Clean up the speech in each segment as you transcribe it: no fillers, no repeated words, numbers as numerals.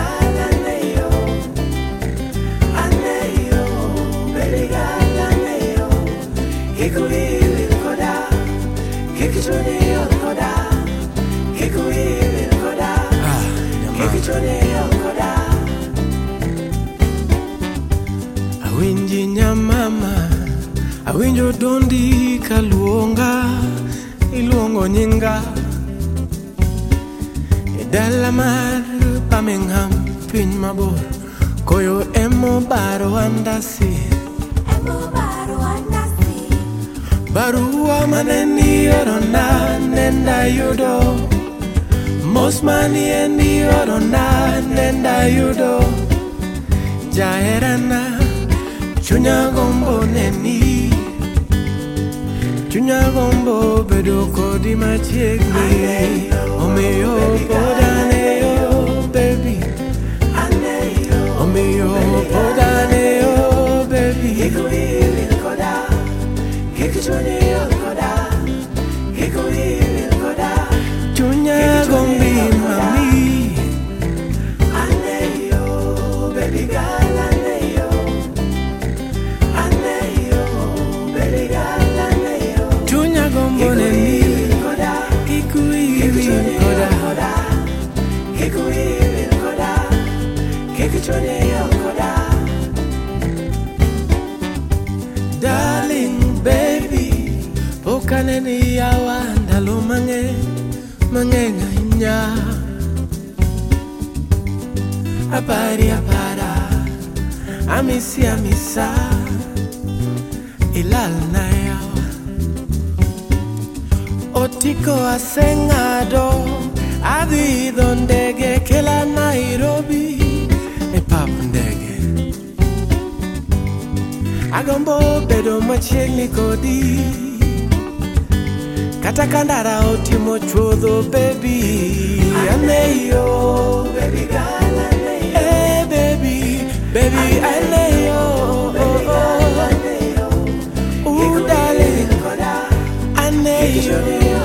Awinji nyamama, awinjo dondi kaluonga, iluongo nyinga. Dala mar Birmingham, piny mabor, koyo emo baro andasi. Barua maneni orona nenda yudo, mos manieni orona nenda yudo. Jaherana chunya gombo neni, chunya gombo bedo kodi machiegni. Omiyo podaneyo baby, omiyo podaneyo baby. Chunya gombi mami, aneyo baby girl, aneyo baby girl, aneyo. chunya gombo neni, kikuiwi koda. Darling baby, pokaneni yawa ndalo mang'eny ahinya. Apara, amisa, ilal na yawa. Otiko aseng'ado, adhi idho ndege kela Nairobi e pap ndege. Agombo bedo machiegni kodi, kata kandara otimo chuodho baby. Aneyo Baby girl, aneyo. hey baby aneyo. Ooh darling, aneyo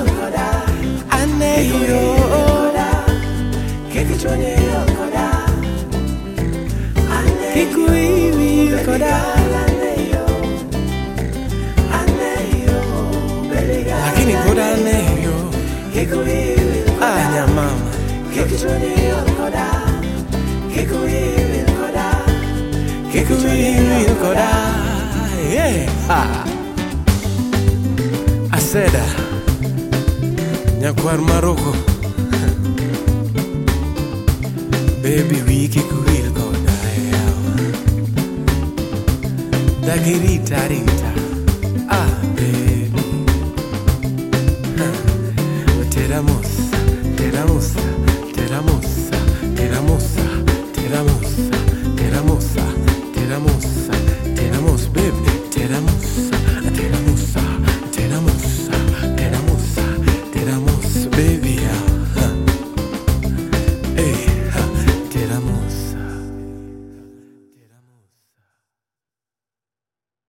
kikuiwi koda. Lakini koda aneyo, nyamama. Kikuiwi koda, yeah. Aseda, nyakwar maroko, baby wiki kuwil koda yawa. Dagirita, baby.